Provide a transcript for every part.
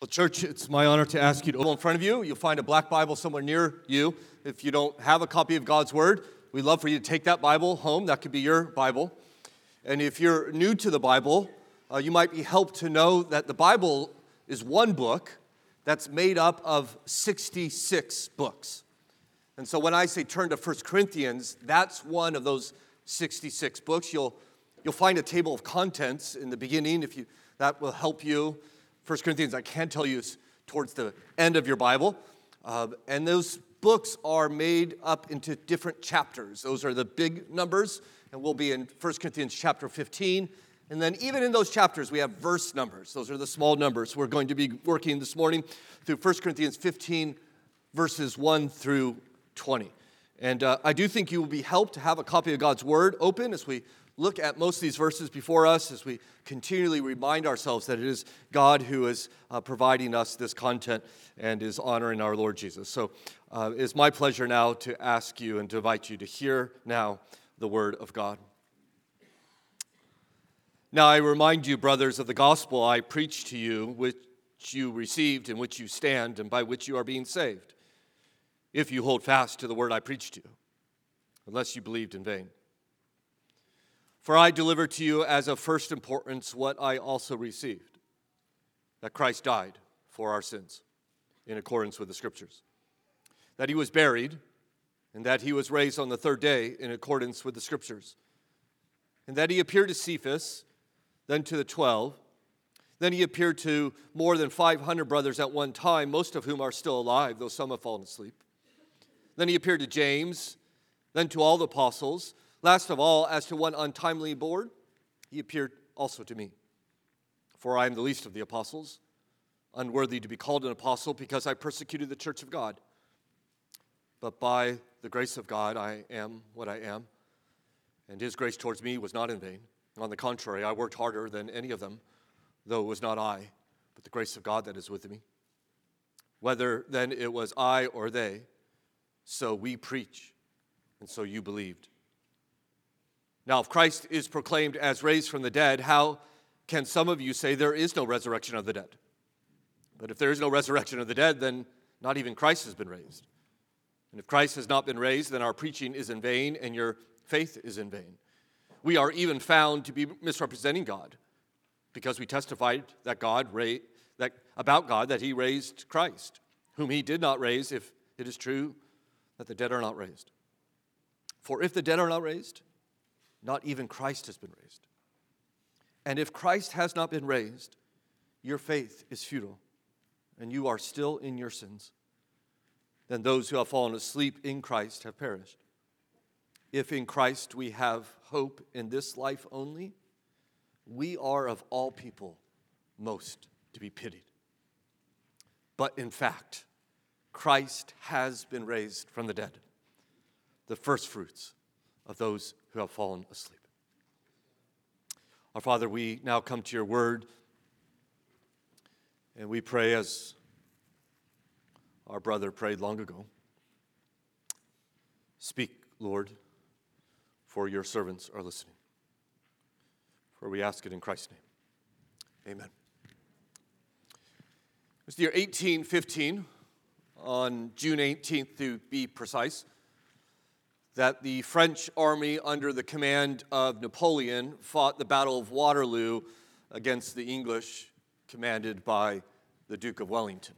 Well, church, it's my honor to ask you to open in front of you. You'll find a black Bible somewhere near you. If you don't have a copy of God's Word, we'd love for you to take that Bible home. That could be your Bible. And if you're new to the Bible, you might be helped to know that the Bible is one book that's made up of 66 books. And so when I say turn to 1 Corinthians, that's one of those 66 books. You'll find a table of contents in the beginning. That will help you. 1 Corinthians, I can tell you, is towards the end of your Bible. And those books are made up into different chapters. Those are the big numbers, and we'll be in 1 Corinthians chapter 15. And then even in those chapters, we have verse numbers. Those are the small numbers. We're going to be working this morning through 1 Corinthians 15, verses 1 through 20. And I do think you will be helped to have a copy of God's Word open as we look at most of these verses before us, as we continually remind ourselves that it is God who is providing us this content and is honoring our Lord Jesus. So it's my pleasure now to ask you and to invite you to hear now the Word of God. Now I remind you, brothers, of the gospel I preached to you, which you received, in which you stand, and by which you are being saved, if you hold fast to the word I preached to you, unless you believed in vain. For I delivered to you as of first importance what I also received, that Christ died for our sins, in accordance with the Scriptures, that he was buried, and that he was raised on the third day, in accordance with the Scriptures, and that he appeared to Cephas, then to the 12. Then he appeared to more than 500 brothers at one time, most of whom are still alive, though some have fallen asleep. Then he appeared to James, then to all the apostles. Last of all, as to one untimely born, he appeared also to me. For I am the least of the apostles, unworthy to be called an apostle, because I persecuted the church of God. But by the grace of God, I am what I am, and his grace towards me was not in vain. On the contrary, I worked harder than any of them, though it was not I, but the grace of God that is with me. Whether then it was I or they, so we preach, and so you believed. Now, if Christ is proclaimed as raised from the dead, how can some of you say there is no resurrection of the dead? But if there is no resurrection of the dead, then not even Christ has been raised. And if Christ has not been raised, then our preaching is in vain, and your faith is in vain. We are even found to be misrepresenting God, because we testified that about God that he raised Christ, whom he did not raise, if it is true that the dead are not raised. For if the dead are not raised, not even Christ has been raised. And if Christ has not been raised, your faith is futile, and you are still in your sins. Then those who have fallen asleep in Christ have perished. If in Christ we have hope in this life only, we are of all people most to be pitied. But in fact, Christ has been raised from the dead, the firstfruits of those who have fallen asleep. Our Father, we now come to your word, and we pray as our brother prayed long ago. Speak, Lord, for your servants are listening. For we ask it in Christ's name. Amen. It was the year 1815, on June 18th to be precise, that the French army under the command of Napoleon fought the Battle of Waterloo against the English, commanded by the Duke of Wellington.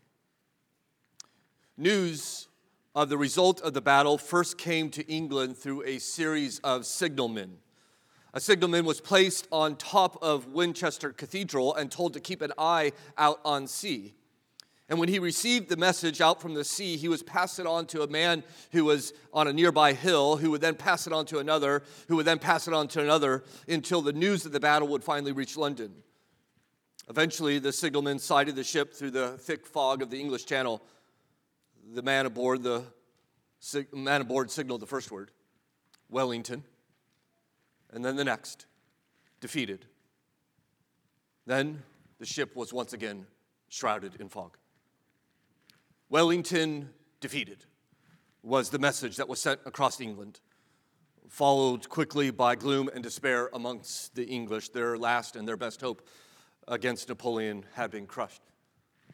News of the result of the battle first came to England through a series of signalmen. A signalman was placed on top of Winchester Cathedral and told to keep an eye out on sea. And when he received the message out from the sea, he was pass it on to a man who was on a nearby hill, who would then pass it on to another, who would then pass it on to another, until the news of the battle would finally reach London. Eventually, the signalman sighted the ship through the thick fog of the English Channel. The man aboard signaled the first word, Wellington, and then the next, defeated. Then the ship was once again shrouded in fog. Wellington defeated was the message that was sent across England, followed quickly by gloom and despair amongst the English. Their last and their best hope against Napoleon had been crushed.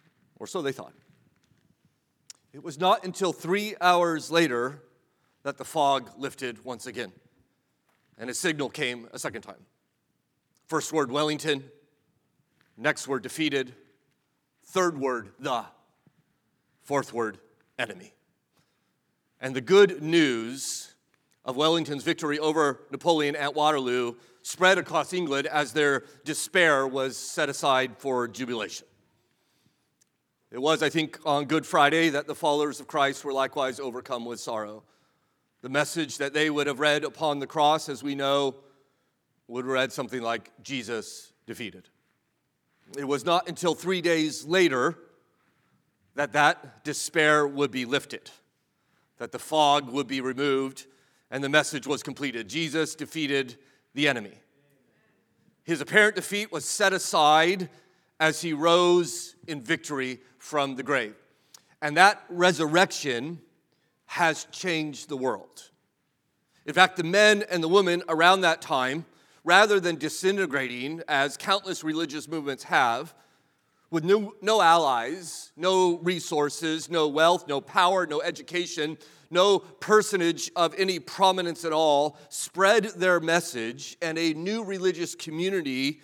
or so they thought. It was not until 3 hours later that the fog lifted once again, and a signal came a second time. First word, Wellington. Next word, defeated. Third word, the. Fourth word, enemy. And the good news of Wellington's victory over Napoleon at Waterloo spread across England as their despair was set aside for jubilation. It was, I think, on Good Friday that the followers of Christ were likewise overcome with sorrow. The message that they would have read upon the cross, as we know, would have read something like, Jesus defeated. It was not until 3 days later that despair would be lifted, that the fog would be removed, and the message was completed. Jesus defeated the enemy. His apparent defeat was set aside as he rose in victory from the grave. And that resurrection has changed the world. In fact, the men and the women around that time, rather than disintegrating as countless religious movements have, with no allies, no resources, no wealth, no power, no education, no personage of any prominence at all, spread their message, and a new religious community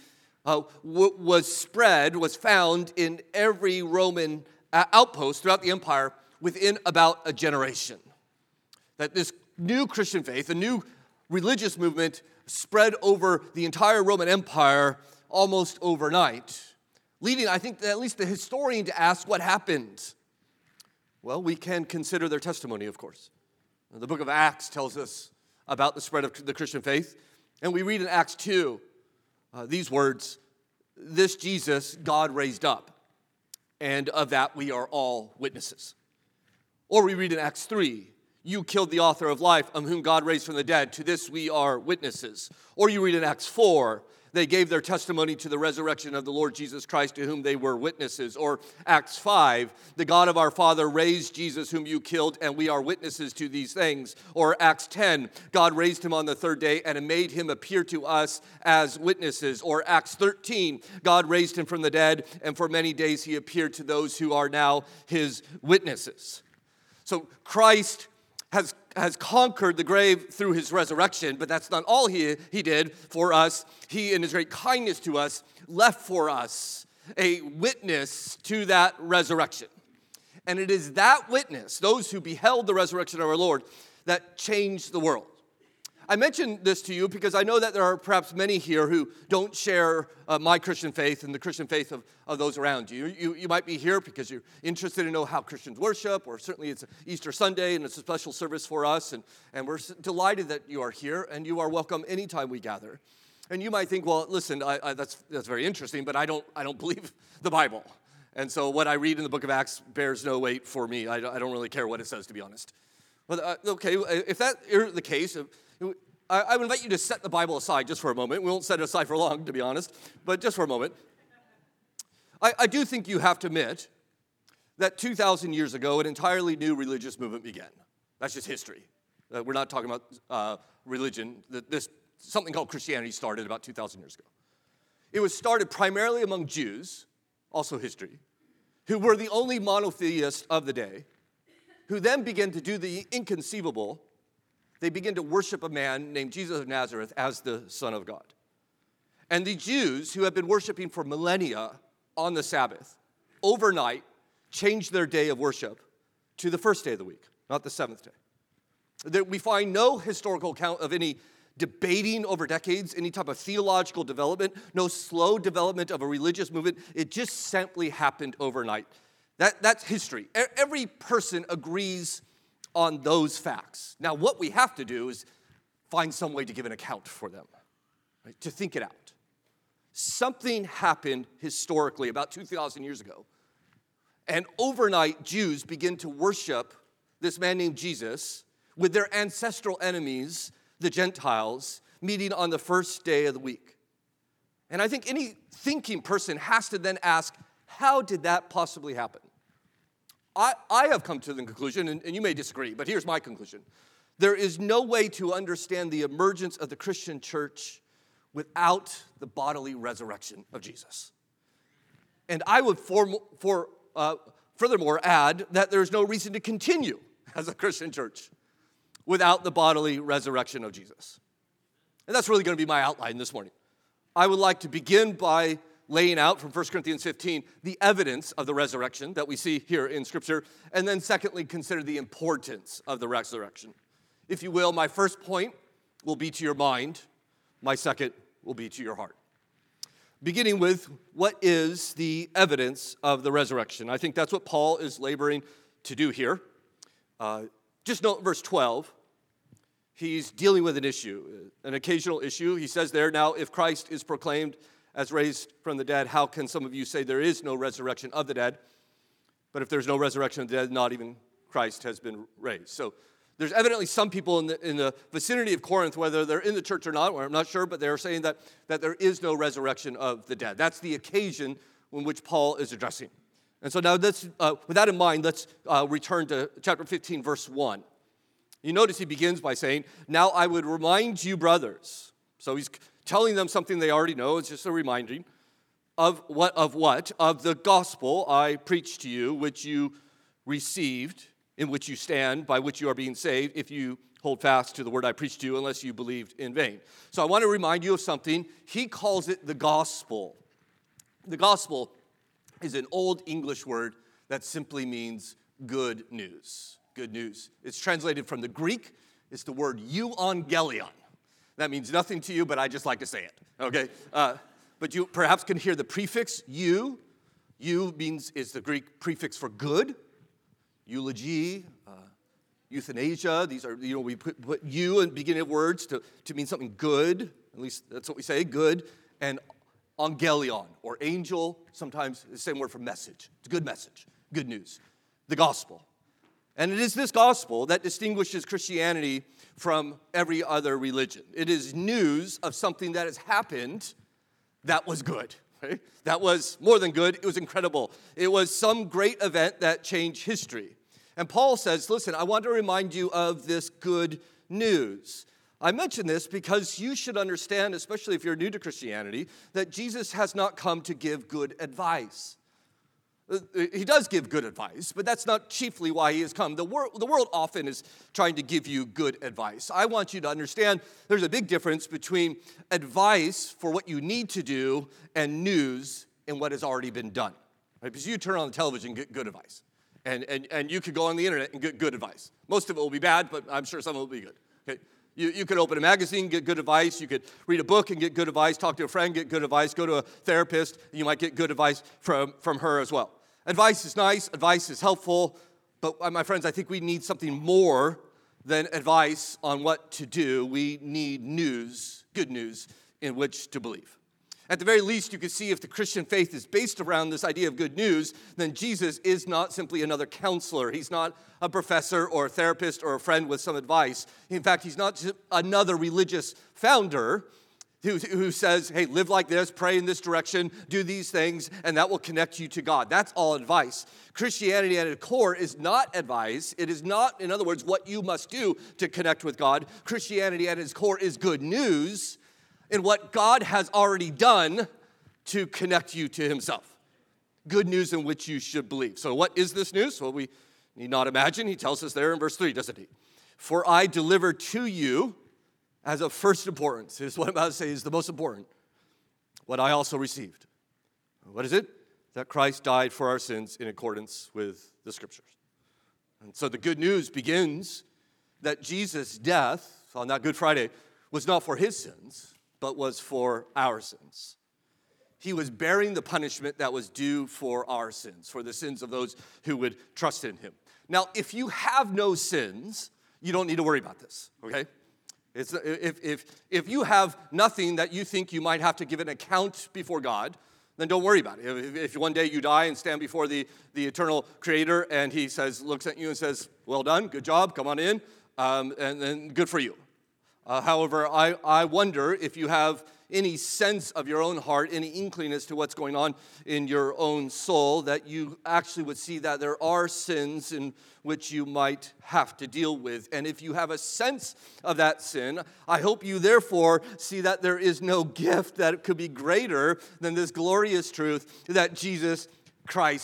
was found in every Roman outpost throughout the empire within about a generation. That this new Christian faith, a new religious movement, spread over the entire Roman Empire almost overnight, leading, I think, at least the historian to ask what happened. Well, we can consider their testimony, of course. The book of Acts tells us about the spread of the Christian faith, and we read in Acts 2 these words, "This Jesus God raised up, and of that we are all witnesses." Or we read in Acts 3, "You killed the author of life, whom God raised from the dead. To this we are witnesses." Or you read in Acts 4, "They gave their testimony to the resurrection of the Lord Jesus Christ, to whom they were witnesses." Or Acts 5, "The God of our Father raised Jesus, whom you killed, and we are witnesses to these things." Or Acts 10, "God raised him on the third day and made him appear to us as witnesses." Or Acts 13, "God raised him from the dead, and for many days he appeared to those who are now his witnesses." So Christ has conquered the grave through his resurrection, but that's not all he did for us. He, in his great kindness to us, left for us a witness to that resurrection. And it is that witness, those who beheld the resurrection of our Lord, that changed the world. I mention this to you because I know that there are perhaps many here who don't share my Christian faith and the Christian faith of those around you. You might be here because you're interested to know how Christians worship, or certainly it's Easter Sunday and it's a special service for us, and we're delighted that you are here, and you are welcome anytime we gather. And you might think, well, listen, that's very interesting, but I don't believe the Bible. And so what I read in the book of Acts bears no weight for me. I don't really care what it says, to be honest. But okay, if that is the case, I would invite you to set the Bible aside just for a moment. We won't set it aside for long, to be honest, but just for a moment. I do think you have to admit that 2,000 years ago, an entirely new religious movement began. That's just history. We're not talking about religion. Something called Christianity started about 2,000 years ago. It was started primarily among Jews, also history, who were the only monotheists of the day, who then began to do the inconceivable. They began to worship a man named Jesus of Nazareth as the Son of God. And the Jews, who have been worshiping for millennia on the Sabbath, overnight changed their day of worship to the first day of the week, not the seventh day. We find no historical account of any debating over decades, any type of theological development, no slow development of a religious movement. It just simply happened overnight. That's history. Every person agrees on those facts. Now, what we have to do is find some way to give an account for them, right? To think it out. Something happened historically about 2,000 years ago, and overnight Jews begin to worship this man named Jesus with their ancestral enemies, the Gentiles, meeting on the first day of the week. And I think any thinking person has to then ask, how did that possibly happen? I have come to the conclusion, and you may disagree, but here's my conclusion. There is no way to understand the emergence of the Christian church without the bodily resurrection of Jesus. And I would furthermore add that there's no reason to continue as a Christian church without the bodily resurrection of Jesus. And that's really going to be my outline this morning. I would like to begin by laying out from 1 Corinthians 15 the evidence of the resurrection that we see here in Scripture, and then secondly, consider the importance of the resurrection. If you will, my first point will be to your mind. My second will be to your heart. Beginning with what is the evidence of the resurrection. I think that's what Paul is laboring to do here. Just note verse 12. He's dealing with an issue, an occasional issue. He says there, now if Christ is proclaimed as raised from the dead, how can some of you say there is no resurrection of the dead? But if there's no resurrection of the dead, not even Christ has been raised. So there's evidently some people in the vicinity of Corinth, whether they're in the church or not, or I'm not sure, but they're saying that there is no resurrection of the dead. That's the occasion in which Paul is addressing. And so now with that in mind, let's return to chapter 15, verse 1. You notice he begins by saying, now I would remind you, brothers. So he's telling them something they already know. It's just a reminding of what? Of the gospel I preached to you, which you received, in which you stand, by which you are being saved, if you hold fast to the word I preached to you, unless you believed in vain. So I want to remind you of something. He calls it the gospel. The gospel is an old English word that simply means good news. Good news. It's translated from the Greek. It's the word euangelion. That means nothing to you, but I just like to say it, okay? But you perhaps can hear the prefix eu. Eu is the Greek prefix for good. Eulogy, euthanasia. These are, we put you in the beginning of words to mean something good. At least that's what we say, good. And angelion, or angel, sometimes the same word for message. It's a good message, good news. The gospel. And it is this gospel that distinguishes Christianity from every other religion. It is news of something that has happened that was good. Right? That was more than good. It was incredible. It was some great event that changed history. And Paul says, listen, I want to remind you of this good news. I mention this because you should understand, especially if you're new to Christianity, that Jesus has not come to give good advice. He does give good advice, but that's not chiefly why he has come. The world often is trying to give you good advice. I want you to understand there's a big difference between advice for what you need to do and news in what has already been done. Right? Because you turn on the television and get good advice. And you could go on the internet and get good advice. Most of it will be bad, but I'm sure some of it will be good. Okay? You could open a magazine, get good advice. You could read a book and get good advice. Talk to a friend, get good advice. Go to a therapist, you might get good advice from her as well. Advice is nice, advice is helpful, but my friends, I think we need something more than advice on what to do. We need news, good news, in which to believe. At the very least, you can see if the Christian faith is based around this idea of good news, then Jesus is not simply another counselor. He's not a professor or a therapist or a friend with some advice. In fact, he's not just another religious founder who says, hey, live like this, pray in this direction, do these things, and that will connect you to God. That's all advice. Christianity at its core is not advice. It is not, in other words, what you must do to connect with God. Christianity at its core is good news in what God has already done to connect you to himself. Good news in which you should believe. So what is this news? Well, we need not imagine. He tells us there in verse 3, doesn't he? For I delivered to you as of first importance. Here's what I'm about to say is the most important. What I also received. What is it? That Christ died for our sins in accordance with the Scriptures. And so the good news begins that Jesus' death on that Good Friday was not for his sins, but was for our sins. He was bearing the punishment that was due for our sins, for the sins of those who would trust in him. Now, if you have no sins, you don't need to worry about this, okay? If you have nothing that you think you might have to give an account before God, then don't worry about it. If one day you die and stand before the eternal Creator and he looks at you and says, well done, good job, come on in, and then good for you. However, I wonder if you have any sense of your own heart, any inkling as to what's going on in your own soul, that you actually would see that there are sins in which you might have to deal with. And if you have a sense of that sin, I hope you therefore see that there is no gift that could be greater than this glorious truth that Jesus Christ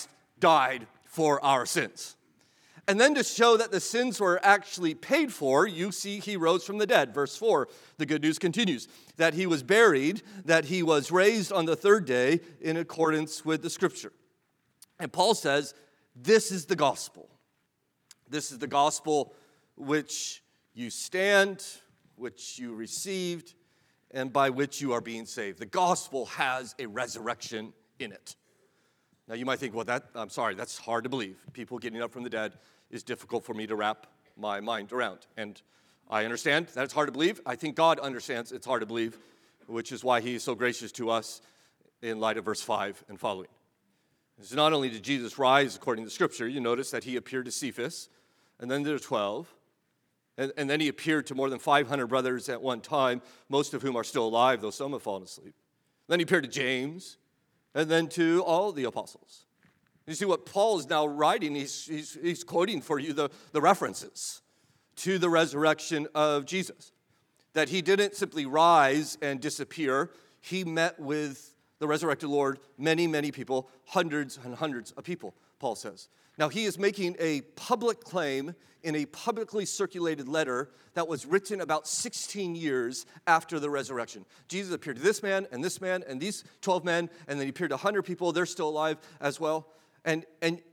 died for our sins. And then to show that the sins were actually paid for, you see he rose from the dead. Verse 4, the good news continues, that he was buried, that he was raised on the third day in accordance with the Scripture. And Paul says, this is the gospel. This is the gospel which you stand, which you received, and by which you are being saved. The gospel has a resurrection in it. Now you might think, well, that's hard to believe. People getting up from the dead is difficult for me to wrap my mind around. And I understand that it's hard to believe. I think God understands it's hard to believe, which is why he is so gracious to us in light of verse 5 and following. It's not only did Jesus rise according to Scripture, you notice that he appeared to Cephas, and then to the 12, and then he appeared to more than 500 brothers at one time, most of whom are still alive, though some have fallen asleep. Then he appeared to James, and then to all the apostles. You see what Paul is now writing, he's quoting for you the references to the resurrection of Jesus. That he didn't simply rise and disappear. He met with the resurrected Lord, many, many people, hundreds and hundreds of people, Paul says. Now, he is making a public claim in a publicly circulated letter that was written about 16 years after the resurrection. Jesus appeared to this man and these 12 men, and then he appeared to 100 people. They're still alive as well. And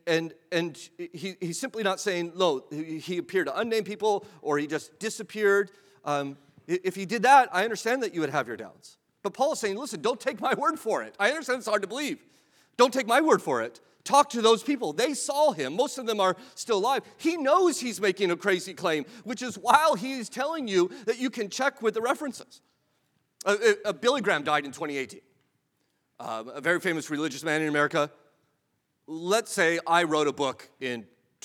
he's simply not saying, no, he appeared to unnamed people or he just disappeared. If he did that, I understand that you would have your doubts. But Paul is saying, listen, don't take my word for it. I understand it's hard to believe. Don't take my word for it. Talk to those people. They saw him. Most of them are still alive. He knows he's making a crazy claim, which is why he's telling you that you can check with the references. Billy Graham died in 2018. A very famous religious man in America. Let's say I wrote a book in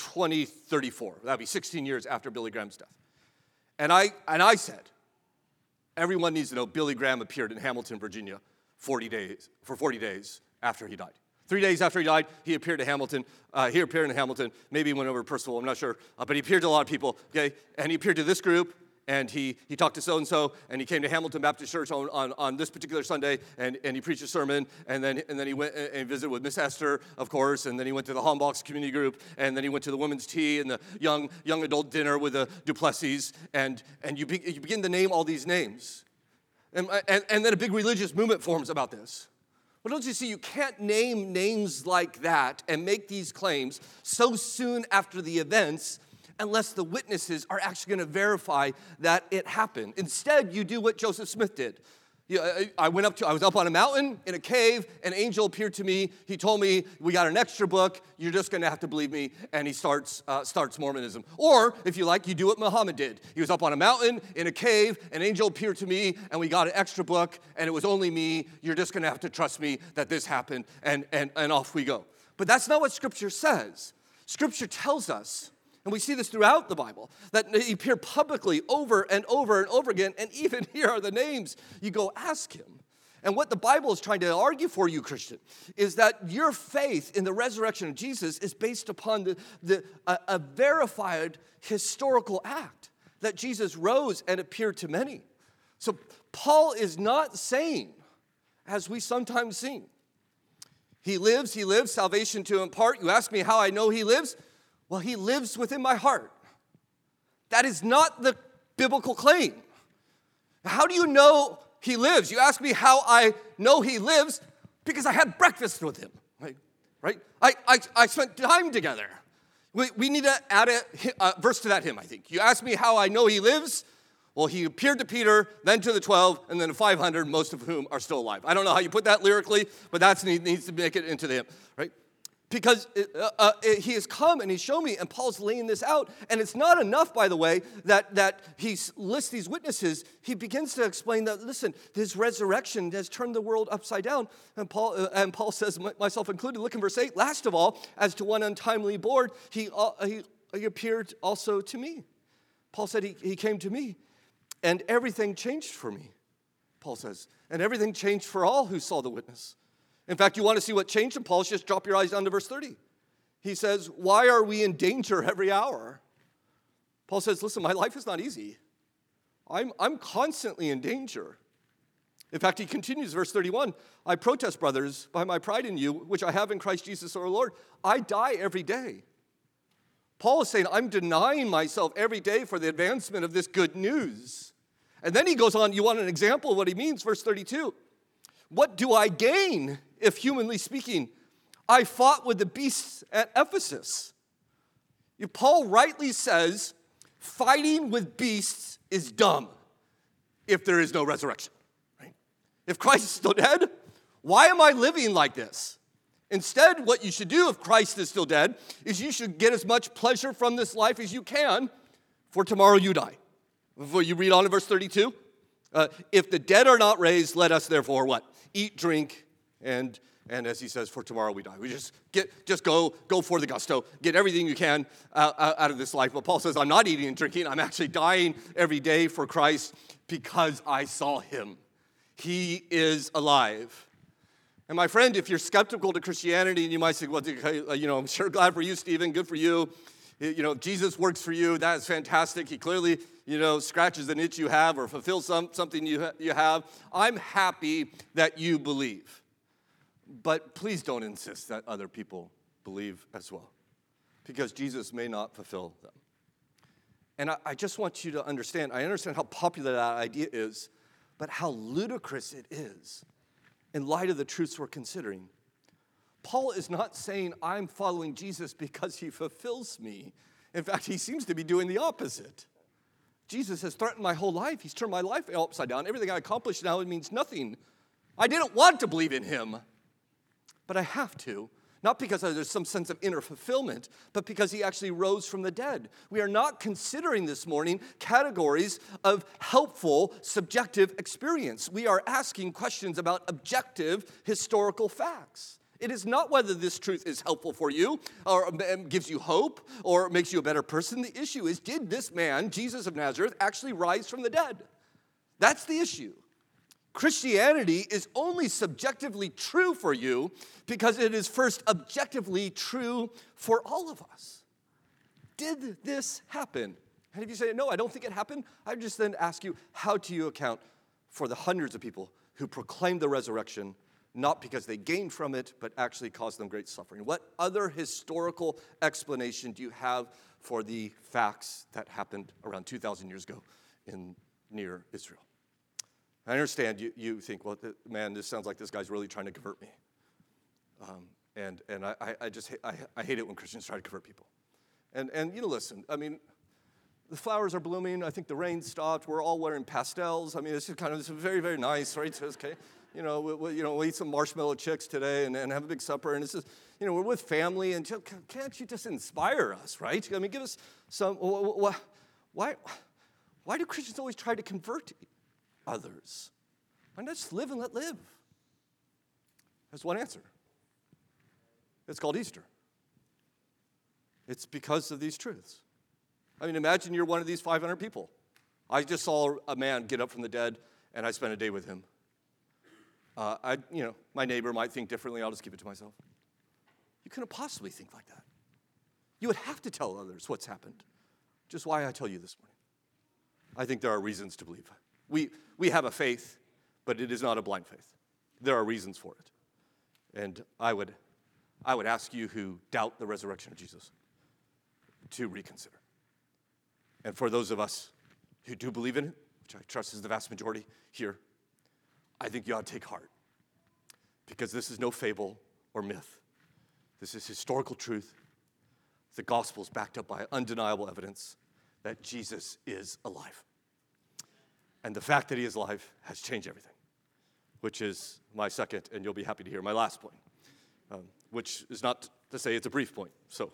2034. That would be 16 years after Billy Graham's death. And I said, everyone needs to know Billy Graham appeared in Hamilton, Virginia for 40 days after he died. 3 days after he died, he appeared to Hamilton. He appeared in Hamilton. Maybe he went over to Percival, I'm not sure. But he appeared to a lot of people, okay? And he appeared to this group, and he talked to so-and-so, and he came to Hamilton Baptist Church on this particular Sunday, and he preached a sermon, and then he went and visited with Miss Esther, of course, and then he went to the Hombox community group, and then he went to the women's tea and the young adult dinner with the Duplessis, and you begin to name all these names. And then a big religious movement forms about this. Well, don't you see, you can't name names like that and make these claims so soon after the events unless the witnesses are actually going to verify that it happened. Instead, you do what Joseph Smith did. I was up on a mountain in a cave, an angel appeared to me. He told me, we got an extra book, you're just going to have to believe me, and he starts Mormonism. Or, if you like, you do what Muhammad did. He was up on a mountain in a cave, an angel appeared to me, and we got an extra book, and it was only me. You're just going to have to trust me that this happened, and off we go. But that's not what Scripture says. Scripture tells us, and we see this throughout the Bible, that he appeared publicly over and over and over again, and even here are the names. You go ask him. And what the Bible is trying to argue for you, Christian, is that your faith in the resurrection of Jesus is based upon a verified historical act, that Jesus rose and appeared to many. So Paul is not saying, as we sometimes sing, he lives, salvation to impart. You ask me how I know he lives? Well, he lives within my heart. That is not the biblical claim. How do you know he lives? You ask me how I know he lives because I had breakfast with him, right? I spent time together. We need to add a verse to that hymn, I think. You ask me how I know he lives? Well, he appeared to Peter, then to the 12, and then to 500, most of whom are still alive. I don't know how you put that lyrically, but that needs to make it into the hymn, right? Because he has come and he's shown me, and Paul's laying this out. And it's not enough, by the way, that he lists these witnesses. He begins to explain that, listen, his resurrection has turned the world upside down. And Paul says, myself included, look in verse 8, last of all, as to one untimely born, he appeared also to me. Paul said he came to me, and everything changed for me, Paul says. And everything changed for all who saw the witness. In fact, you want to see what changed in Paul? Just drop your eyes down to verse 30. He says, why are we in danger every hour? Paul says, listen, my life is not easy. I'm constantly in danger. In fact, he continues, verse 31, I protest, brothers, by my pride in you, which I have in Christ Jesus our Lord, I die every day. Paul is saying, I'm denying myself every day for the advancement of this good news. And then he goes on, you want an example of what he means, verse 32. What do I gain if, humanly speaking, I fought with the beasts at Ephesus? Paul rightly says, fighting with beasts is dumb if there is no resurrection. Right? If Christ is still dead, why am I living like this? Instead, what you should do if Christ is still dead is you should get as much pleasure from this life as you can, for tomorrow you die. Before you read on in verse 32, if the dead are not raised, let us therefore what? Eat, drink, and as he says, for tomorrow we die. We just go for the gusto, get everything you can out of this life. But Paul says, I'm not eating and drinking. I'm actually dying every day for Christ because I saw him. He is alive. And my friend, if you're skeptical to Christianity, and you might say, well, I'm sure glad for you, Stephen, good for you. Jesus works for you. That is fantastic. He clearly, scratches an itch you have or fulfills something you have. I'm happy that you believe. But please don't insist that other people believe as well, because Jesus may not fulfill them. And I just want you to understand, I understand how popular that idea is, but how ludicrous it is in light of the truths we're considering. Paul is not saying I'm following Jesus because he fulfills me. In fact, he seems to be doing the opposite. Jesus has threatened my whole life. He's turned my life upside down. Everything I accomplished now, it means nothing. I didn't want to believe in him, but I have to. Not because there's some sense of inner fulfillment, but because he actually rose from the dead. We are not considering this morning categories of helpful, subjective experience. We are asking questions about objective historical facts. It is not whether this truth is helpful for you or gives you hope or makes you a better person. The issue is, did this man, Jesus of Nazareth, actually rise from the dead? That's the issue. Christianity is only subjectively true for you because it is first objectively true for all of us. Did this happen? And if you say, no, I don't think it happened, I just then ask you, how do you account for the hundreds of people who proclaimed the resurrection, not because they gained from it, but actually caused them great suffering? What other historical explanation do you have for the facts that happened around 2,000 years ago near Israel? I understand you think, well, man, this sounds like this guy's really trying to convert me. And I hate it when Christians try to convert people. And listen, I mean, the flowers are blooming. I think the rain stopped. We're all wearing pastels. I mean, it's very, very nice, right? So it's okay. We'll eat some marshmallow chicks today and have a big supper. And it's just, we're with family. And can't you just inspire us, right? I mean, give us some. Why do Christians always try to convert others? Why not just live and let live? There's one answer. It's called Easter. It's because of these truths. I mean, imagine you're one of these 500 people. I just saw a man get up from the dead, and I spent a day with him. My neighbor might think differently. I'll just keep it to myself. You couldn't possibly think like that. You would have to tell others what's happened. Just why I tell you this morning. I think there are reasons to believe. We have a faith, but it is not a blind faith. There are reasons for it. And I would ask you who doubt the resurrection of Jesus to reconsider. And for those of us who do believe in it, which I trust is the vast majority here, I think you ought to take heart. Because this is no fable or myth. This is historical truth. The gospel is backed up by undeniable evidence that Jesus is alive. And the fact that he is alive has changed everything, which is my second, and you'll be happy to hear, my last point, which is not to say it's a brief point. So,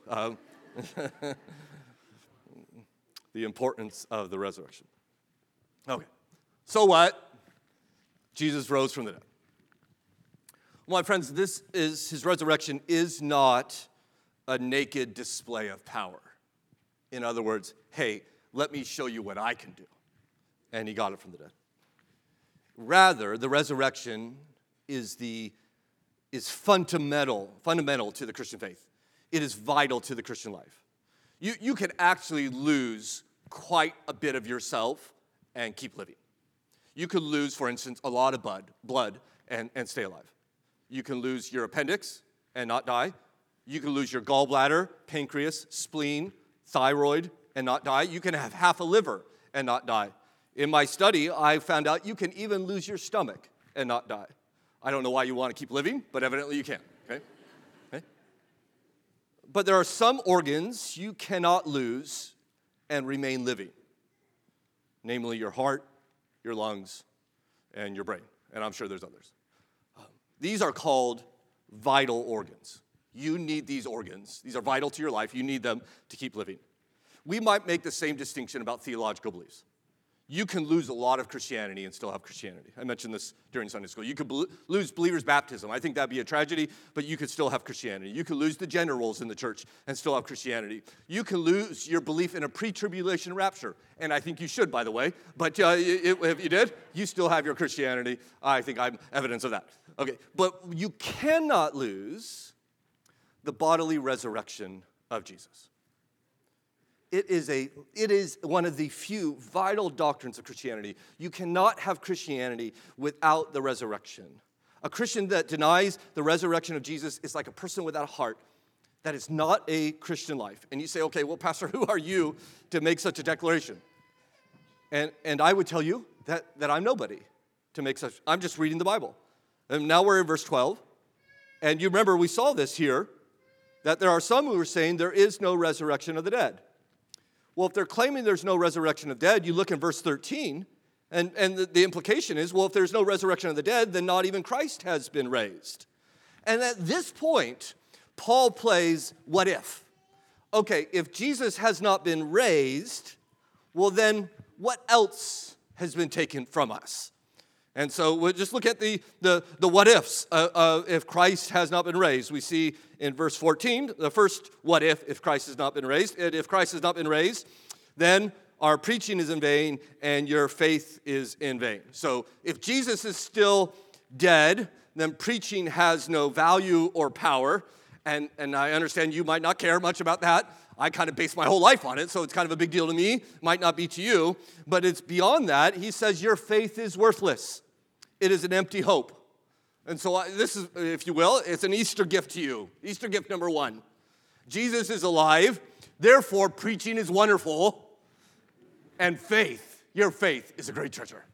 the importance of the resurrection. Okay, so what? Jesus rose from the dead. Well, my friends, his resurrection is not a naked display of power. In other words, hey, let me show you what I can do. And he got it from the dead. Rather, the resurrection is fundamental to the Christian faith. It is vital to the Christian life. You can actually lose quite a bit of yourself and keep living. You could lose, for instance, a lot of blood and stay alive. You can lose your appendix and not die. You can lose your gallbladder, pancreas, spleen, thyroid, and not die. You can have half a liver and not die. In my study, I found out you can even lose your stomach and not die. I don't know why you want to keep living, but evidently you can, okay? But there are some organs you cannot lose and remain living, namely your heart, your lungs, and your brain. And I'm sure there's others. These are called vital organs. You need these organs. These are vital to your life. You need them to keep living. We might make the same distinction about theological beliefs. You can lose a lot of Christianity and still have Christianity. I mentioned this during Sunday school. You could lose believers' baptism. I think that'd be a tragedy, but you could still have Christianity. You could lose the gender roles in the church and still have Christianity. You can lose your belief in a pre-tribulation rapture, and I think you should, by the way. But if you did, you still have your Christianity. I think I'm evidence of that. Okay, but you cannot lose the bodily resurrection of Jesus. It is one of the few vital doctrines of Christianity. You cannot have Christianity without the resurrection. A Christian that denies the resurrection of Jesus is like a person without a heart. That is not a Christian life. And you say, okay, well, Pastor, who are you to make such a declaration? And I would tell you that I'm nobody to make such. I'm just reading the Bible. And now we're in verse 12. And you remember we saw this here, that there are some who are saying there is no resurrection of the dead. Well, if they're claiming there's no resurrection of the dead, you look in verse 13, and the implication is, well, if there's no resurrection of the dead, then not even Christ has been raised. And at this point, Paul plays what if. Okay, if Jesus has not been raised, well, then what else has been taken from us? And so we'll just look at the what ifs if Christ has not been raised. We see in verse 14, the first what if Christ has not been raised. And if Christ has not been raised, then our preaching is in vain and your faith is in vain. So if Jesus is still dead, then preaching has no value or power. And I understand you might not care much about that. I kind of base my whole life on it, so it's kind of a big deal to me. Might not be to you, but it's beyond that. He says your faith is worthless. It is an empty hope. And so this is, if you will, it's an Easter gift to you. Easter gift number 1. Jesus is alive, therefore preaching is wonderful, and faith, your faith is a great treasure.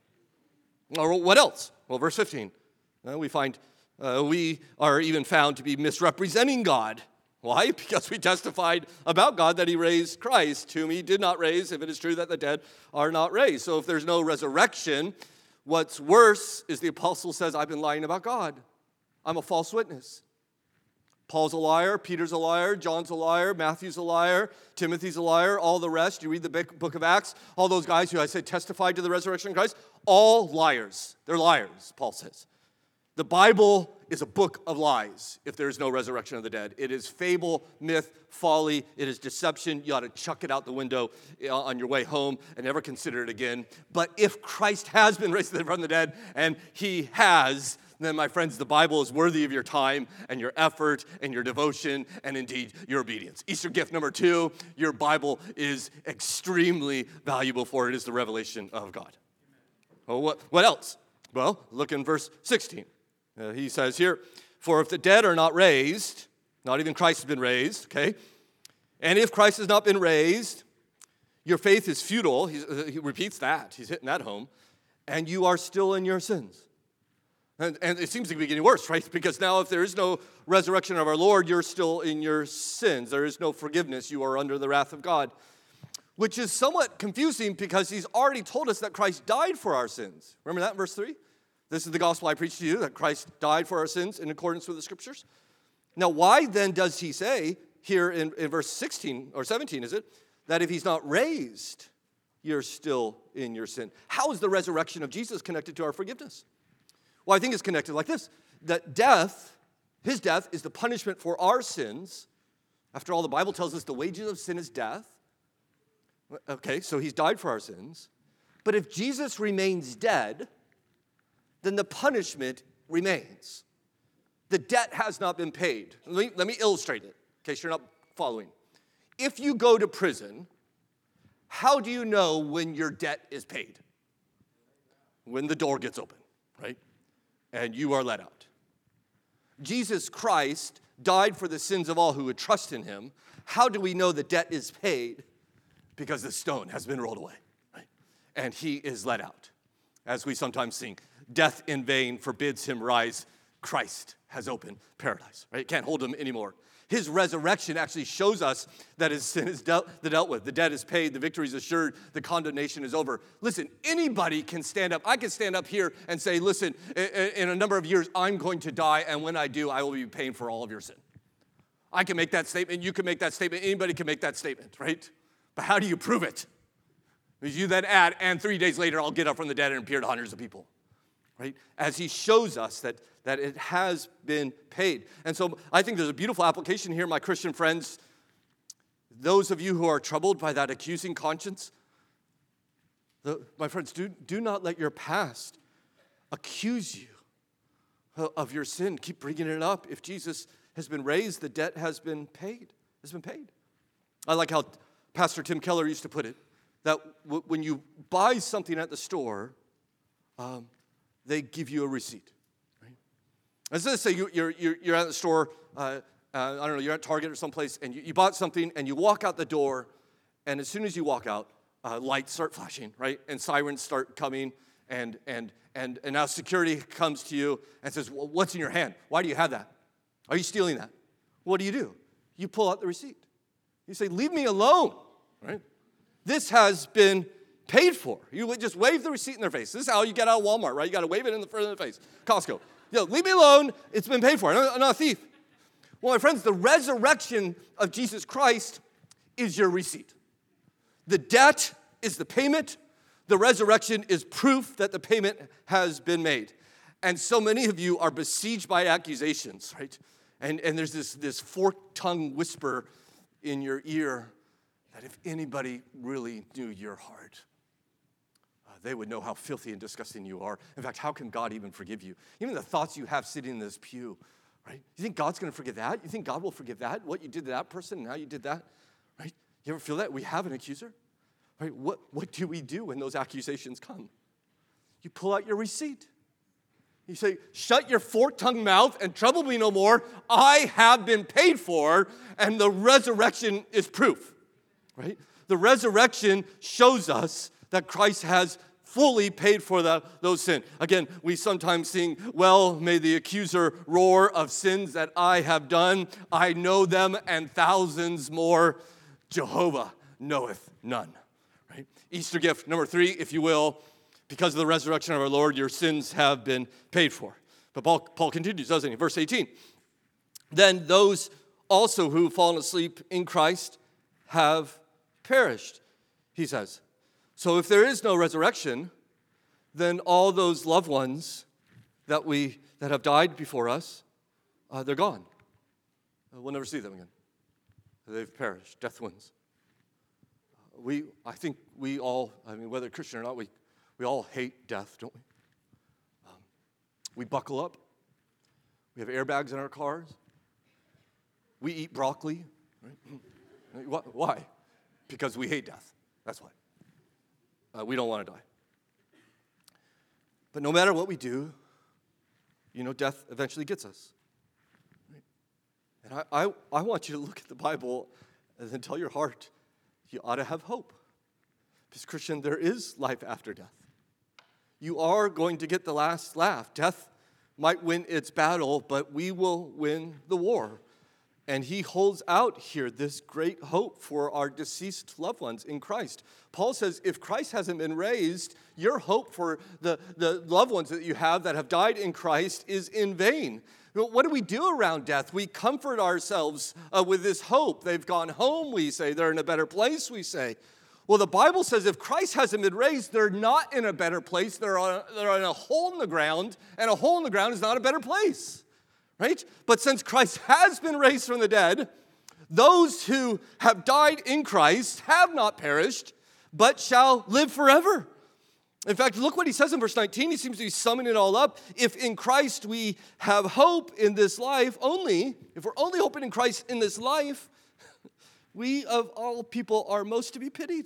Or what else? Well, verse 15, we find we are even found to be misrepresenting God. Why? Because we testified about God that he raised Christ, whom he did not raise, if it is true that the dead are not raised. So if there's no resurrection, what's worse is the apostle says, I've been lying about God. I'm a false witness. Paul's a liar, Peter's a liar, John's a liar, Matthew's a liar, Timothy's a liar, all the rest. You read the book of Acts, all those guys who I said testified to the resurrection of Christ, all liars. They're liars, Paul says. The Bible is a book of lies if there is no resurrection of the dead. It is fable, myth, folly. It is deception. You ought to chuck it out the window on your way home and never consider it again. But if Christ has been raised from the dead, and he has, then, my friends, the Bible is worthy of your time and your effort and your devotion and, indeed, your obedience. Easter gift number 2, your Bible is extremely valuable, for it is the revelation of God. Well, what else? Well, look in verse 16. He says here, for if the dead are not raised, not even Christ has been raised, okay? And if Christ has not been raised, your faith is futile. He repeats that. He's hitting that home. And you are still in your sins. And it seems to be getting worse, right? Because now if there is no resurrection of our Lord, you're still in your sins. There is no forgiveness. You are under the wrath of God. Which is somewhat confusing because he's already told us that Christ died for our sins. Remember that in verse 3? This is the gospel I preach to you, that Christ died for our sins in accordance with the scriptures. Now, why then does he say here in verse 16 or 17, is it, that if he's not raised, you're still in your sin? How is the resurrection of Jesus connected to our forgiveness? Well, I think it's connected like this, that his death is the punishment for our sins. After all, the Bible tells us the wages of sin is death. Okay, so he's died for our sins. But if Jesus remains dead, then the punishment remains. The debt has not been paid. Let me illustrate it, in case you're not following. If you go to prison, how do you know when your debt is paid? when the door gets open, right? And you are let out. Jesus Christ died for the sins of all who would trust in him. How do we know the debt is paid? Because the stone has been rolled away, right? And he is let out. As we sometimes sing, death in vain forbids him rise. Christ has opened paradise, right? Can't hold him anymore. His resurrection actually shows us that his sin is dealt with. The debt is paid. The victory is assured. The condemnation is over. Listen, anybody can stand up. I can stand up here and say, listen, in a number of years, I'm going to die, and when I do, I will be paying for all of your sin. I can make that statement. You can make that statement. Anybody can make that statement, right? But how do you prove it? Because you then add, and 3 days later, I'll get up from the dead and appear to hundreds of people, right? As he shows us that it has been paid. And so I think there's a beautiful application here, my Christian friends. Those of you who are troubled by that accusing conscience, my friends, do not let your past accuse you of your sin. Keep bringing it up. If Jesus has been raised, the debt has been paid. Has been paid. I like how Pastor Tim Keller used to put it, that when you buy something at the store, they give you a receipt. Right? Let's say you're at the store, I don't know, you're at Target or someplace, and you bought something, and you walk out the door, and as soon as you walk out, lights start flashing, right? And sirens start coming, and now security comes to you and says, well, what's in your hand? Why do you have that? Are you stealing that? What do? You pull out the receipt. You say, leave me alone, right? This has been paid for. You would just wave the receipt in their face. This is how you get out of Walmart, right? You got to wave it in the front of their face. Costco. Leave me alone. It's been paid for. I'm not a thief. Well, my friends, the resurrection of Jesus Christ is your receipt. The debt is the payment. The resurrection is proof that the payment has been made. And so many of you are besieged by accusations, right? And there's this forked tongue whisper in your ear that if anybody really knew your heart, they would know how filthy and disgusting you are. In fact, how can God even forgive you? Even the thoughts you have sitting in this pew, right? You think God's going to forgive that? You think God will forgive that? What you did to that person and how you did that, right? You ever feel that? We have an accuser, right? What do we do when those accusations come? You pull out your receipt. You say, shut your forked-tongued mouth and trouble me no more. I have been paid for, and the resurrection is proof, right? The resurrection shows us that Christ has fully paid for those sins. Again, we sometimes sing, well, may the accuser roar of sins that I have done. I know them and thousands more. Jehovah knoweth none, right? Easter gift number 3, if you will. Because of the resurrection of our Lord, your sins have been paid for. But Paul continues, doesn't he? Verse 18. Then those also who have fallen asleep in Christ have perished, he says. So if there is no resurrection, then all those loved ones that have died before us, they're gone. We'll never see them again. They've perished. Death wins. I think we all, whether Christian or not, we all hate death, don't we? We buckle up. We have airbags in our cars. We eat broccoli. Right? Why? Because we hate death. That's why. We don't want to die. But no matter what we do, death eventually gets us. Right? And I want you to look at the Bible and then tell your heart, you ought to have hope. Because, Christian, there is life after death. You are going to get the last laugh. Death might win its battle, but we will win the war. And he holds out here this great hope for our deceased loved ones in Christ. Paul says, if Christ hasn't been raised, your hope for the loved ones that you have that have died in Christ is in vain. What do we do around death? We comfort ourselves with this hope. They've gone home, we say. They're in a better place, we say. Well, the Bible says if Christ hasn't been raised, they're not in a better place. They're in a hole in the ground, and a hole in the ground is not a better place, right? But since Christ has been raised from the dead, those who have died in Christ have not perished, but shall live forever. In fact, look what he says in verse 19. He seems to be summing it all up. If in Christ we have hope in this life only, if we're only hoping in Christ in this life, we of all people are most to be pitied.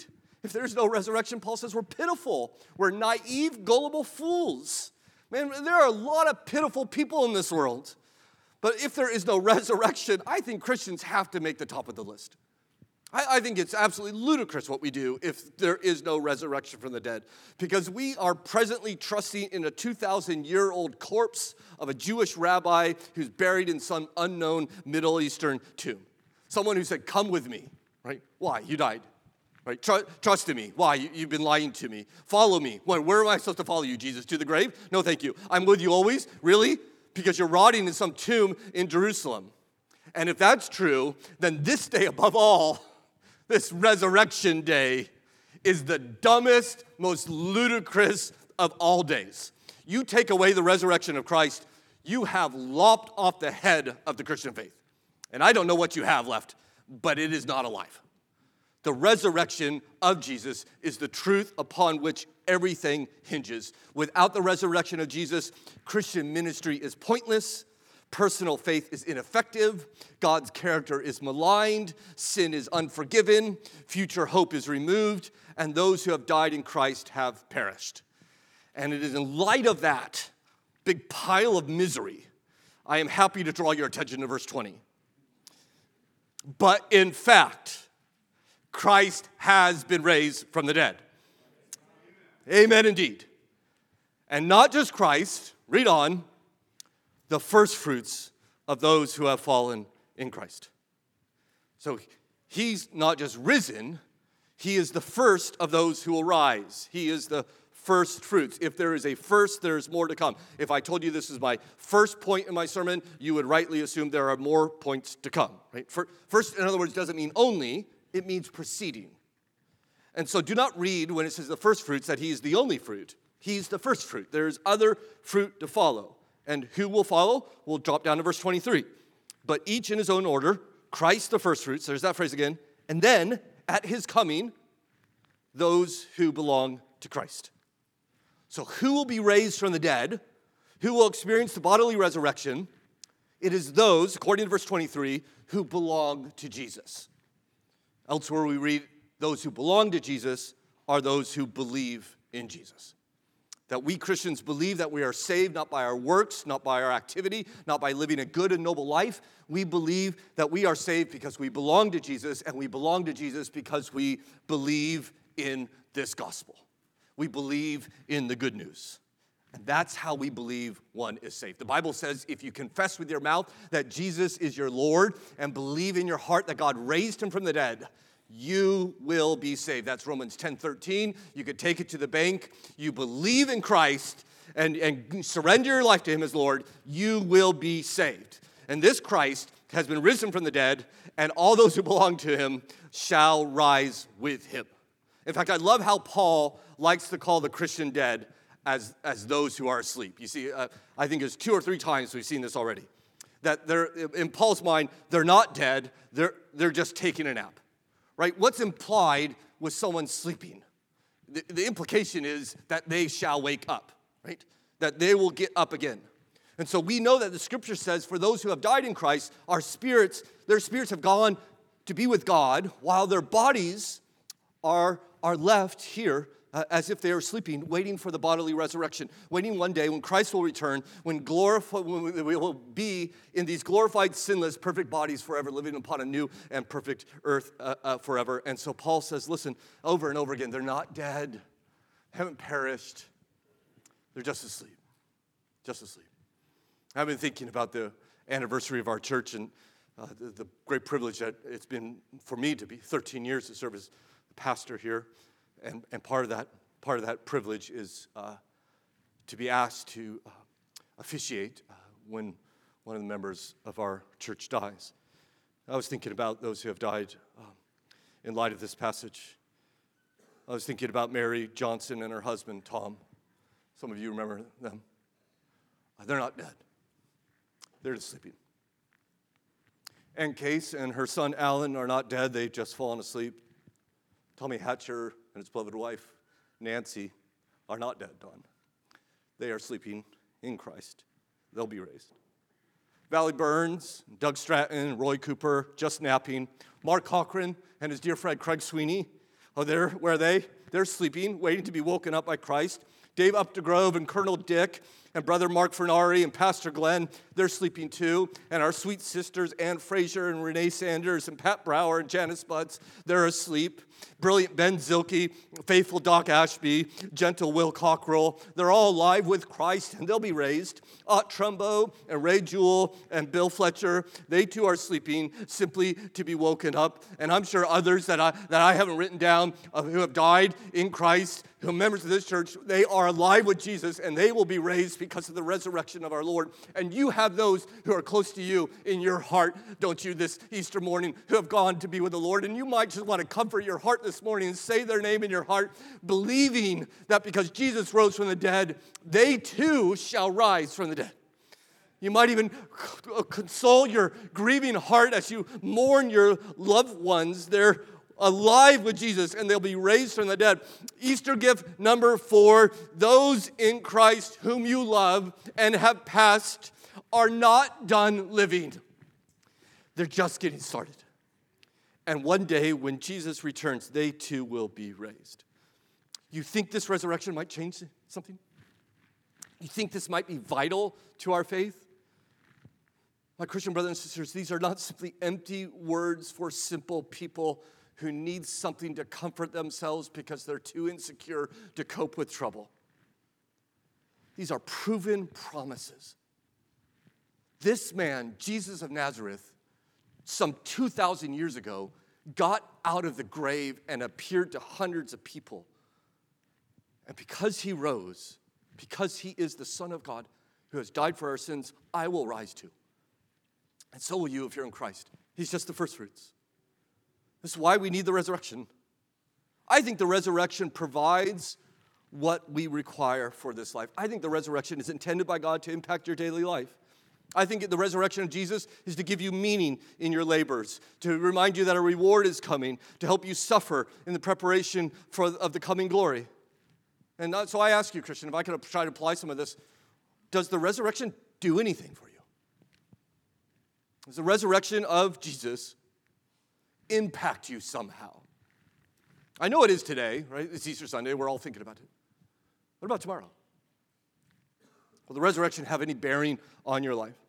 If there's no resurrection, Paul says we're pitiful. We're naive, gullible fools. Man, there are a lot of pitiful people in this world. But if there is no resurrection, I think Christians have to make the top of the list. I think it's absolutely ludicrous what we do if there is no resurrection from the dead, because we are presently trusting in a 2,000-year-old corpse of a Jewish rabbi who's buried in some unknown Middle Eastern tomb. Someone who said, come with me, right? Why? You died, right? Trust in me. Why? You've been lying to me. Follow me. Where am I supposed to follow you, Jesus? To the grave? No, thank you. I'm with you always? Really? Because you're rotting in some tomb in Jerusalem. And if that's true, then this day above all, this resurrection day, is the dumbest, most ludicrous of all days. You take away the resurrection of Christ, you have lopped off the head of the Christian faith. And I don't know what you have left, but it is not alive. The resurrection of Jesus is the truth upon which everything hinges. Without the resurrection of Jesus, Christian ministry is pointless. Personal faith is ineffective. God's character is maligned. Sin is unforgiven. Future hope is removed. And those who have died in Christ have perished. And it is in light of that big pile of misery, I am happy to draw your attention to verse 20. But in fact, Christ has been raised from the dead. Amen indeed. And not just Christ, read on, the first fruits of those who have fallen in Christ. So he's not just risen, he is the first of those who will rise. He is the first fruits. If there is a first, there's more to come. If I told you this is my first point in my sermon, you would rightly assume there are more points to come. Right? First, in other words, doesn't mean only, it means preceding. And so do not read when it says the first fruits that he is the only fruit. He's the first fruit. There's other fruit to follow. And who will follow? We'll drop down to verse 23. But each in his own order, Christ the first fruits, there's that phrase again, and then at his coming, those who belong to Christ. So who will be raised from the dead? Who will experience the bodily resurrection? It is those, according to verse 23, who belong to Jesus. Elsewhere we read, those who belong to Jesus are those who believe in Jesus. That we Christians believe that we are saved not by our works, not by our activity, not by living a good and noble life. We believe that we are saved because we belong to Jesus, and we belong to Jesus because we believe in this gospel. We believe in the good news. And that's how we believe one is saved. The Bible says if you confess with your mouth that Jesus is your Lord and believe in your heart that God raised him from the dead, you will be saved. That's Romans 10:13. You could take it to the bank. You believe in Christ and surrender your life to him as Lord, you will be saved. And this Christ has been risen from the dead, and all those who belong to him shall rise with him. In fact, I love how Paul likes to call the Christian dead as those who are asleep. You see, I think there's 2 or 3 times we've seen this already. That they're, in Paul's mind, they're not dead, they're just taking a nap. Right? What's implied with someone sleeping? The implication is that they shall wake up, right? That they will get up again. And so we know that the scripture says for those who have died in Christ, their spirits have gone to be with God while their bodies are left here as if they are sleeping, waiting for the bodily resurrection, waiting one day when Christ will return, when we will be in these glorified, sinless, perfect bodies forever, living upon a new and perfect earth forever. And so Paul says, listen, over and over again, they're not dead, haven't perished, they're just asleep, just asleep. I've been thinking about the anniversary of our church and the great privilege that it's been for me to be 13 years to serve as pastor here. And part of that privilege is to be asked to officiate when one of the members of our church dies. I was thinking about those who have died in light of this passage. I was thinking about Mary Johnson and her husband, Tom. Some of you remember them. They're not dead. They're just sleeping. Ann Case and her son, Alan, are not dead. They've just fallen asleep. Tommy Hatcher and his beloved wife, Nancy, are not dead, Don. They are sleeping in Christ. They'll be raised. Valley Burns, Doug Stratton, Roy Cooper, just napping. Mark Cochran and his dear friend Craig Sweeney, Oh, where are they? They're sleeping, waiting to be woken up by Christ. Dave Updegrove and Colonel Dick and Brother Mark Fernari and Pastor Glenn, they're sleeping too. And our sweet sisters, Ann Fraser and Renee Sanders and Pat Brower and Janice Butts, they're asleep. Brilliant Ben Zilke, faithful Doc Ashby, gentle Will Cockrell, they're all alive with Christ and they'll be raised. Ott Trumbo and Ray Jewell and Bill Fletcher, they too are sleeping simply to be woken up. And I'm sure others that I haven't written down who have died in Christ, who are members of this church, they are alive with Jesus and they will be raised because of the resurrection of our Lord. And you have those who are close to you in your heart, don't you, this Easter morning, who have gone to be with the Lord. And you might just want to comfort your heart this morning and say their name in your heart, believing that because Jesus rose from the dead, they too shall rise from the dead. You might even console your grieving heart as you mourn your loved ones. They're alive with Jesus and they'll be raised from the dead. Easter gift number 4, those in Christ whom you love and have passed are not done living. They're just getting started. And one day when Jesus returns, they too will be raised. You think this resurrection might change something? You think this might be vital to our faith? My Christian brothers and sisters, these are not simply empty words for simple people who need something to comfort themselves because they're too insecure to cope with trouble. These are proven promises. This man, Jesus of Nazareth, some 2,000 years ago, got out of the grave and appeared to hundreds of people. And because he rose, because he is the Son of God who has died for our sins, I will rise too. And so will you if you're in Christ. He's just the first fruits. This is why we need the resurrection. I think the resurrection provides what we require for this life. I think the resurrection is intended by God to impact your daily life. I think the resurrection of Jesus is to give you meaning in your labors, to remind you that a reward is coming, to help you suffer in the preparation of the coming glory. And so I ask you, Christian, if I could try to apply some of this, does the resurrection do anything for you? Does the resurrection of Jesus impact you somehow? I know it is today, right? It's Easter Sunday. We're all thinking about it. What about tomorrow? Will the resurrection have any bearing on your life?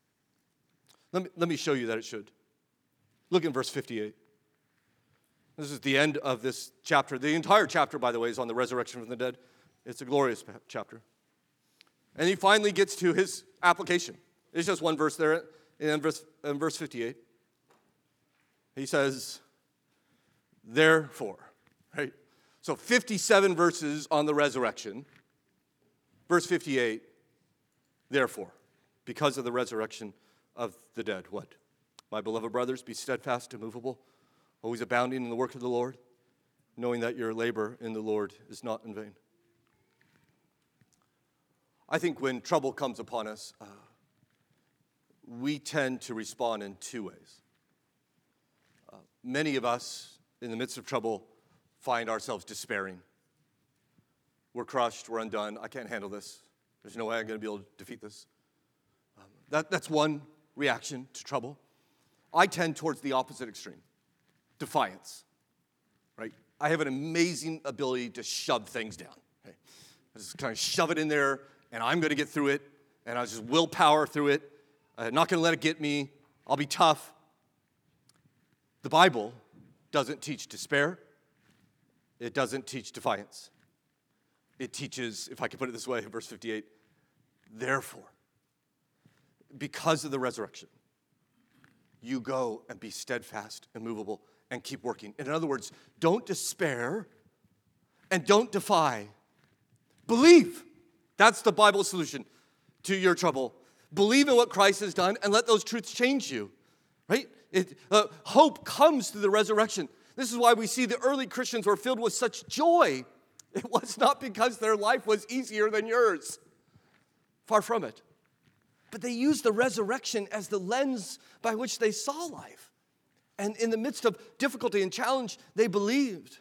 Let me show you that it should. Look in verse 58. This is the end of this chapter. The entire chapter, by the way, is on the resurrection from the dead. It's a glorious chapter. And he finally gets to his application. There's just one verse there in verse 58. He says, therefore, right? So 57 verses on the resurrection. Verse 58, therefore, because of the resurrection of the dead, what? My beloved brothers, be steadfast, immovable, always abounding in the work of the Lord, knowing that your labor in the Lord is not in vain. I think when trouble comes upon us, we tend to respond in two ways. Many of us, in the midst of trouble, find ourselves despairing. We're crushed, we're undone, I can't handle this. There's no way I'm going to be able to defeat this. That's one reaction to trouble. I tend towards the opposite extreme, defiance, right? I have an amazing ability to shove things down. Okay? I just kind of shove it in there, and I'm going to get through it, and I just willpower through it. I'm not going to let it get me. I'll be tough. The Bible doesn't teach despair. It doesn't teach defiance. It teaches, if I could put it this way, verse 58, therefore, because of the resurrection, you go and be steadfast, immovable, and keep working. In other words, don't despair and don't defy. Believe. That's the Bible solution to your trouble. Believe in what Christ has done and let those truths change you, right? Hope comes through the resurrection. This is why we see the early Christians were filled with such joy. It was not because their life was easier than yours. Far from it. But they used the resurrection as the lens by which they saw life. And in the midst of difficulty and challenge, they believed.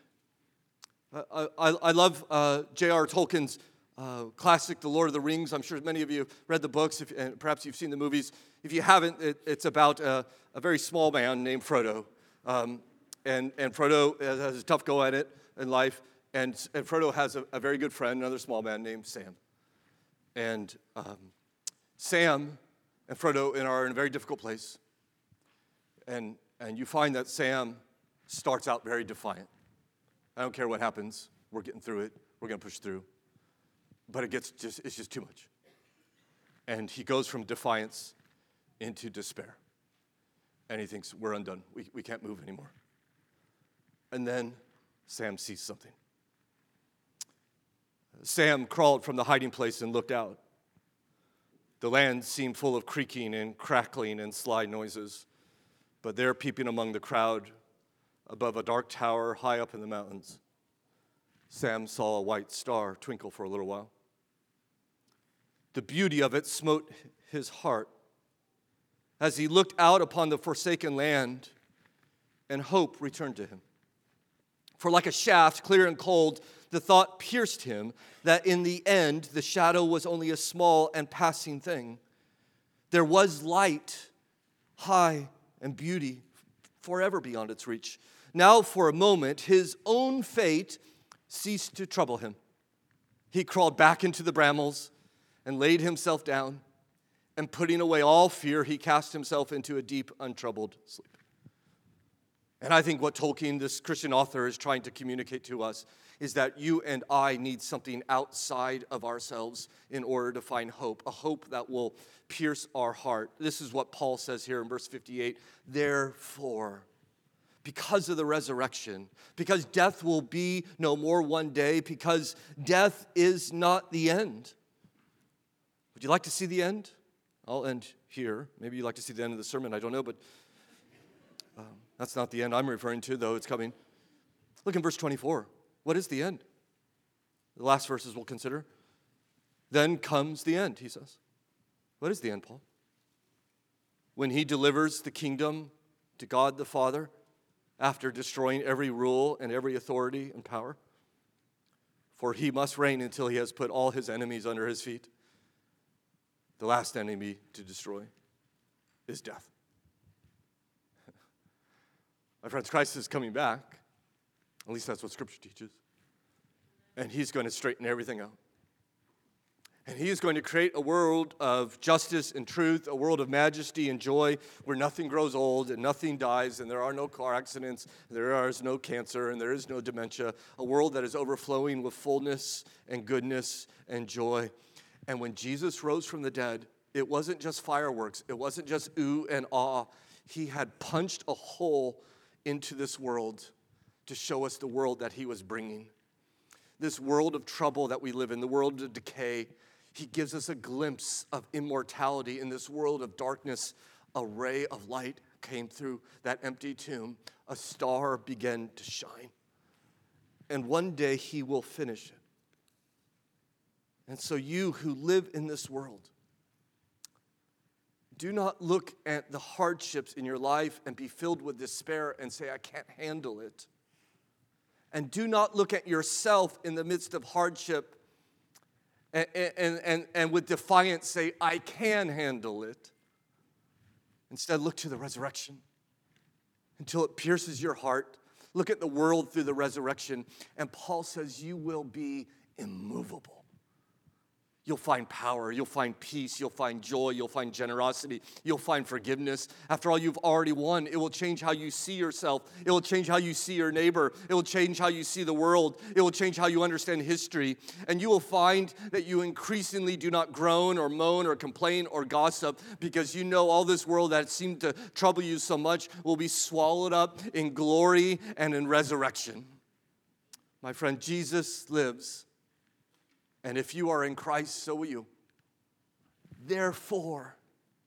I love J.R. Tolkien's classic, The Lord of the Rings. I'm sure many of you have read the books, and perhaps you've seen the movies. If you haven't, it's about a very small man named Frodo. And Frodo has a tough go at it in life. And Frodo has a very good friend, another small man named Sam. And Sam and Frodo are in a very difficult place. And you find that Sam starts out very defiant. I don't care what happens. We're getting through it. We're going to push through. But it's just too much. And he goes from defiance into despair. And he thinks, we're undone. We can't move anymore. And then Sam sees something. Sam crawled from the hiding place and looked out. The land seemed full of creaking and crackling and sly noises. But there, peeping among the crowd, above a dark tower high up in the mountains, Sam saw a white star twinkle for a little while. The beauty of it smote his heart as he looked out upon the forsaken land, and hope returned to him. For like a shaft, clear and cold, the thought pierced him that in the end, the shadow was only a small and passing thing. There was light, high, and beauty forever beyond its reach. Now, for a moment, his own fate ceased to trouble him. He crawled back into the brambles and laid himself down, and putting away all fear, he cast himself into a deep, untroubled sleep. And I think what Tolkien, this Christian author, is trying to communicate to us is that you and I need something outside of ourselves in order to find hope, a hope that will pierce our heart. This is what Paul says here in verse 58. Therefore, because of the resurrection, because death will be no more one day, because death is not the end. Would you like to see the end? I'll end here. Maybe you'd like to see the end of the sermon. I don't know, but that's not the end I'm referring to, though it's coming. Look in verse 24. What is the end? The last verses we'll consider. Then comes the end, he says. What is the end, Paul? When he delivers the kingdom to God the Father after destroying every rule and every authority and power. For he must reign until he has put all his enemies under his feet. The last enemy to destroy is death. My friends, Christ is coming back. At least that's what Scripture teaches. And he's going to straighten everything out. And he is going to create a world of justice and truth, a world of majesty and joy where nothing grows old and nothing dies and there are no car accidents, there is no cancer and there is no dementia, a world that is overflowing with fullness and goodness and joy. And when Jesus rose from the dead, it wasn't just fireworks, it wasn't just ooh and ah. He had punched a hole into this world to show us the world that he was bringing. This world of trouble that we live in, the world of decay. He gives us a glimpse of immortality in this world of darkness. A ray of light came through that empty tomb. A star began to shine. And one day he will finish it. And so you who live in this world, do not look at the hardships in your life and be filled with despair and say, I can't handle it. And do not look at yourself in the midst of hardship and with defiance say, I can handle it. Instead, look to the resurrection until it pierces your heart. Look at the world through the resurrection. And Paul says you will be immovable. You'll find power, you'll find peace, you'll find joy, you'll find generosity, you'll find forgiveness. After all, you've already won. It will change how you see yourself. It will change how you see your neighbor. It will change how you see the world. It will change how you understand history. And you will find that you increasingly do not groan or moan or complain or gossip because you know all this world that seemed to trouble you so much will be swallowed up in glory and in resurrection. My friend, Jesus lives. And if you are in Christ, so will you. Therefore,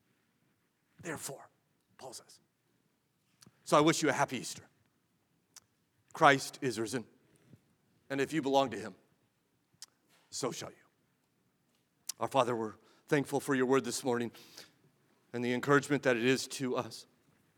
Paul says. So I wish you a happy Easter. Christ is risen. And if you belong to him, so shall you. Our Father, we're thankful for your word this morning and the encouragement that it is to us.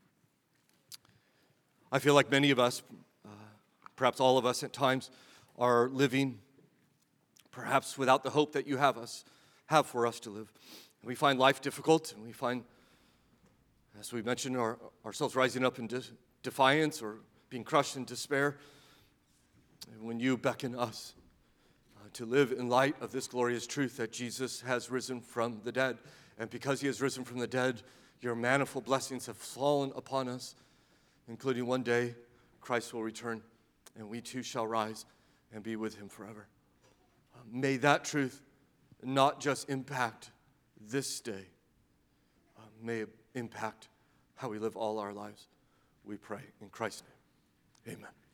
I feel like many of us, perhaps all of us at times, are living perhaps without the hope that you have for us to live. We find life difficult, and we find, as we mentioned, ourselves rising up in defiance or being crushed in despair, and when you beckon us to live in light of this glorious truth that Jesus has risen from the dead. And because he has risen from the dead, your manifold blessings have fallen upon us, including one day Christ will return, and we too shall rise and be with him forever. May that truth not just impact this day, may it impact how we live all our lives. We pray in Christ's name. Amen.